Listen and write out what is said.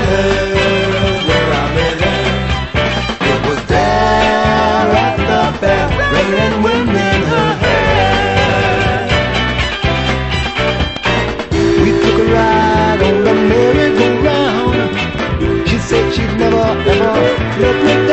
heard where I met her. It was there at the fair, rain and wind in her hair. We took a ride on the merry-go-round. She said she'd never, ever let me